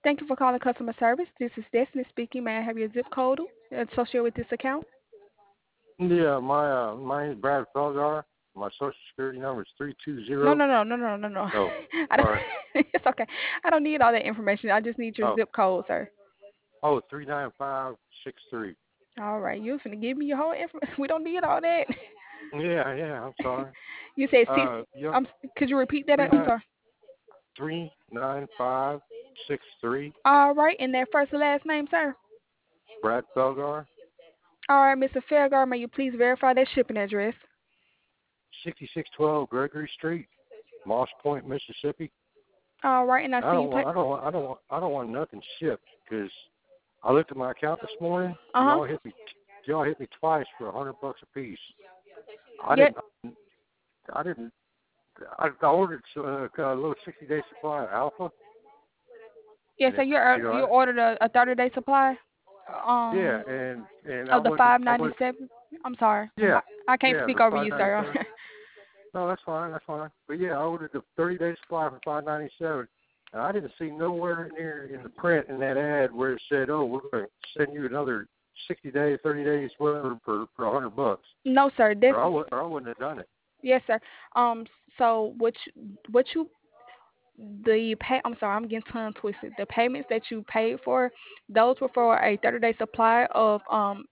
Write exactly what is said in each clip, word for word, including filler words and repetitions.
Thank you for calling customer service. This is Destiny speaking. May I have your zip code associated with this account? Yeah, my uh, my name's Brad Felgar. My social security number is three two No, zero. no, no, no, no, no, no. Oh, I don't, sorry. it's okay. I don't need all that information. I just need your Oh, zip code, sir. oh, three nine five six three. All right, you finna give me your whole information. We don't need all that. Yeah, yeah. I'm sorry. You said six. Uh, yeah, Um, could you repeat that? three I'm nine sorry. three nine five six three. All right, and that first and last name, sir. Brad Felgar, All right, mister Fairgar, may you please verify that shipping address? sixty six twelve Gregory Street, Moss Point, Mississippi. All right, and I I see don't you pay. want, I don't want, I don't want, I don't want nothing shipped because I looked at my account this morning. Uh huh. Y'all hit me, y'all hit me twice for a hundred bucks a piece. I Yep. didn't, I didn't. I, I ordered uh, a little sixty day supply of alpha, Yeah. and So it's you uh, you know you I, ordered a, a thirty day supply. yeah, Um, and and I of the wouldn't five I ninety would seven. I'm sorry. yeah I, I can't yeah speak the over five you, ninety sir. seven. No, that's fine, that's fine. But yeah, I ordered the thirty day supply for five ninety seven, and I didn't see nowhere near in the print in that ad where it said, oh, we're going to send you another sixty days, thirty days, whatever for for a hundred bucks, No, sir. This. or I would or I wouldn't have done it. Yes, sir. Um. So what you, what you the pay? I'm sorry. I'm getting tongue twisted. The payments that you paid for, those were for a thirty day supply of um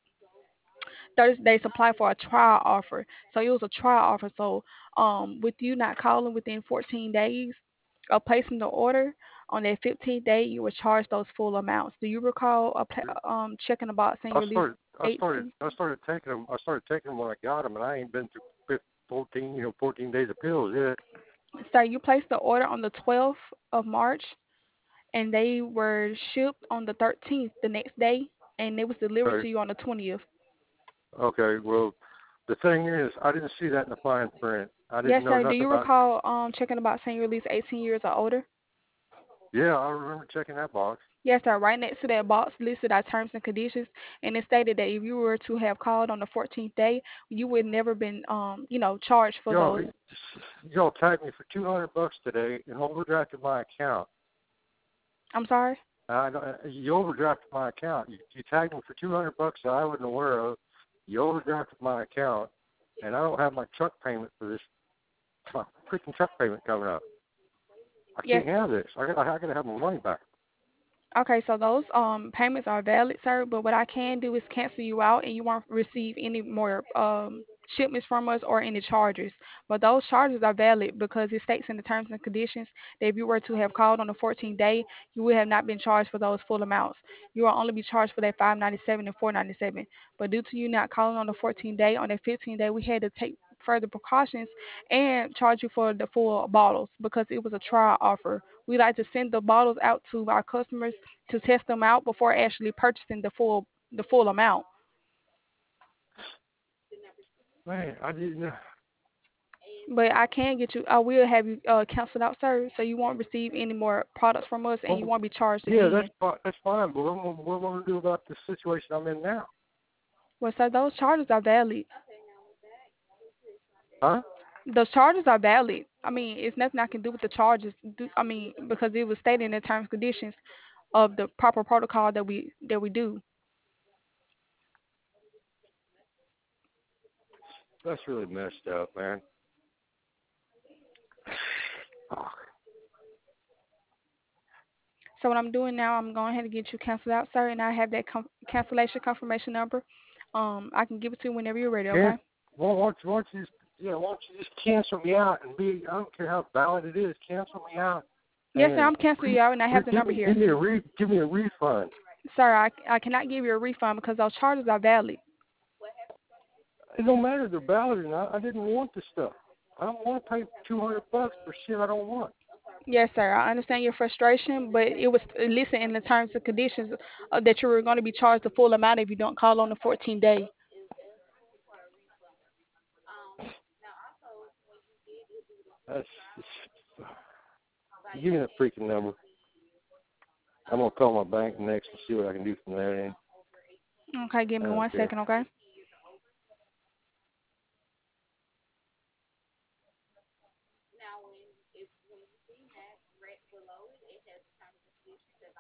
thirty day supply for a trial offer. So it was a trial offer. So um, with you not calling within fourteen days of placing the order, on that fifteenth day, you were charged those full amounts. Do you recall a, pa- um, checking the box saying I you released started I started eighteen? I started taking them I started taking them when I got them, and I ain't been through fif- fourteen you know fourteen days of pills yet. So you placed the order on the twelfth of March, and they were shipped on the thirteenth, the next day, and it was delivered Okay. to you on the twentieth. Okay. Well, the thing is, I didn't see that in the fine print. I Yes, didn't know sir. Do nothing you about. recall um, checking the box saying you released eighteen years or older? Yeah, I remember checking that box. Yes, sir. Right next to that box listed our terms and conditions, and it stated that if you were to have called on the fourteenth day, you would never been, um, you know, charged for Y'all, those. y'all tagged me for two hundred bucks today and overdrafted my account. I'm sorry. I, don't- you overdrafted my account. You, you tagged me for two hundred bucks that I wasn't aware of. You overdrafted my account, and I don't have my truck payment for this. My freaking truck payment coming up. I Yes. can't have this. I got I got to have my money back. Okay, so those um payments are valid, sir. But what I can do is cancel you out, and you won't receive any more um shipments from us or any charges. But those charges are valid because it states in the terms and conditions that if you were to have called on the fourteenth day, you would have not been charged for those full amounts. You will only be charged for that five ninety seven and four ninety seven. But due to you not calling on the fourteenth day, on that fifteenth day, we had to take further precautions and charge you for the full bottles because it was a trial offer. We like to send the bottles out to our customers to test them out before actually purchasing the full the full amount. Man, I didn't. But I can get you. I will have you uh, canceled out, sir, so you won't receive any more products from us, and you Well, won't be charged yeah, that's again. fine. That's fine. But what, what, what am I going to do about the situation I'm in now? Well, sir, those charges are valid. Huh? Those charges are valid. I mean, it's nothing I can do with the charges. Do- I mean, because it was stated in the terms and conditions of the proper protocol that we that we do. That's really messed up, man. So what I'm doing now, I'm going ahead and get you canceled out, sir, and I have that com- cancellation confirmation number. Um, I can give it to you whenever you're ready. Can't. Okay? Well, why don't you, why don't you just, yeah, why don't you just cancel me out and be? I don't care how valid it is. Cancel me out Yes, sir. and I'm canceling re, you out, and I re, have the give number me give here, me a re, give me a refund. sir. I I cannot give you a refund because those charges are valid. It don't matter if they're valid or not. I didn't want the stuff. I don't want to pay two hundred bucks for shit I don't want. Yes, sir. I understand your frustration, but it was listed in the terms and conditions uh, that you were going to be charged the full amount if you don't call on the fourteen day. That's give me that freaking number. I'm gonna call my bank next and see what I can do from there. Then Okay, give I me don't one care. second, okay?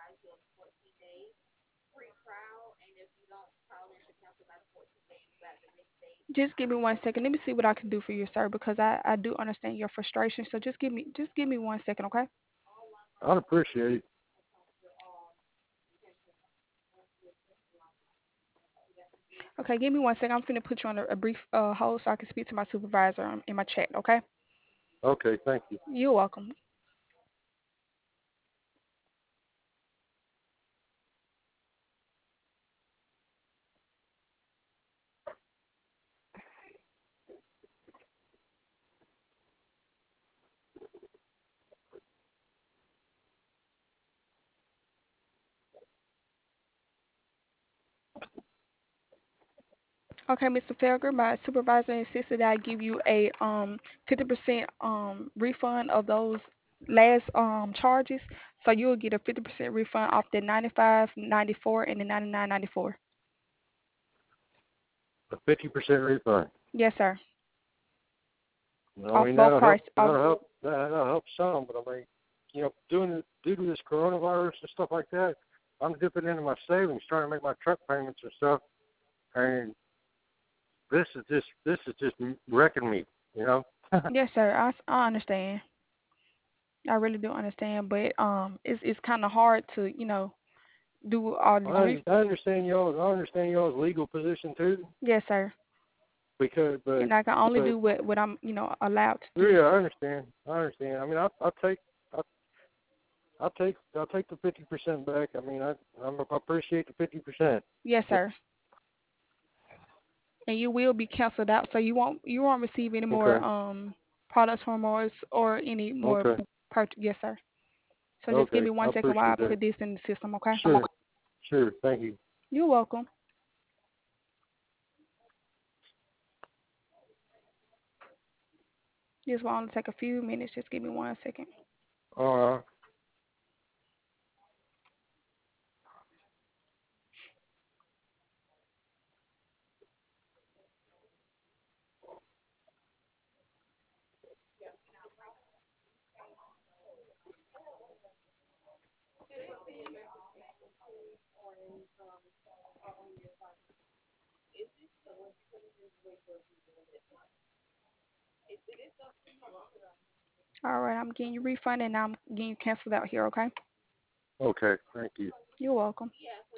Just give me one second. Let me see what I can do for you, sir, because I, I do understand your frustration. So just give me just give me one second, okay? I'd appreciate it. Okay, give me one second. I'm finna put you on a, a brief uh, hold so I can speak to my supervisor um, in my chat, okay? Okay, thank you. You're welcome. Okay, mister Felger, my supervisor insisted that I give you a um fifty percent um refund of those last um charges. So you'll get a fifty percent refund off the ninety-five, ninety-four, and the ninety-nine, ninety-four. A fifty percent refund. Yes, sir. I Off mean, both that'll help. price. Off, That'll help. That'll help some. But I mean, you know, doing due to this coronavirus and stuff like that, I'm dipping into my savings, trying to make my truck payments and stuff. And this is just this is just wrecking me. You know. yes, sir. I, s- I understand. I really do understand, but um, it's it's kind of hard to you know do all these I ref. I understand y'all. I understand y'all's legal position too, Yes, sir. because but And I can only but do what what I'm you know allowed to do. yeah, I understand. I understand. I mean, I I take I I'll take I'll take the fifty percent back. I mean, I I'm, I appreciate the fifty percent. Yes, sir. And you will be canceled out, so you won't you won't receive any more Okay. um products from us or any more Okay. purchase. Yes, sir. So just give Okay. me I one second while I appreciate that. put this in the system, okay? Sure. Sure. Thank you. You're welcome. This will only take a few minutes. Just give me one second. Uh. All right, I'm getting you refunded and I'm getting you canceled out here, okay? Okay. Thank you. You're welcome.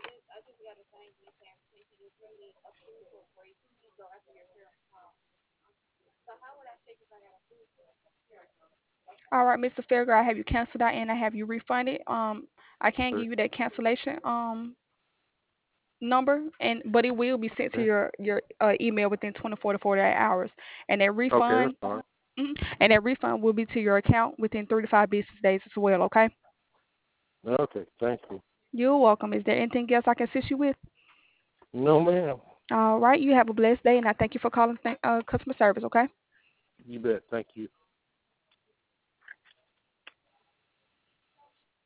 All right, mister Fairgirl, I have you canceled out and I have you refunded. Um, I can't Sure. give you that cancellation um number, and but it will be sent to Okay. your your uh, email within twenty-four to forty-eight hours, and that Okay. That's refund, fine. mhm, and that refund will be to your account within three to five business days as well. Okay. Okay. Thank you. You're welcome. Is there anything else I can assist you with? No, ma'am. All right. You have a blessed day, and I thank you for calling th- uh, customer service. Okay. You bet. Thank you.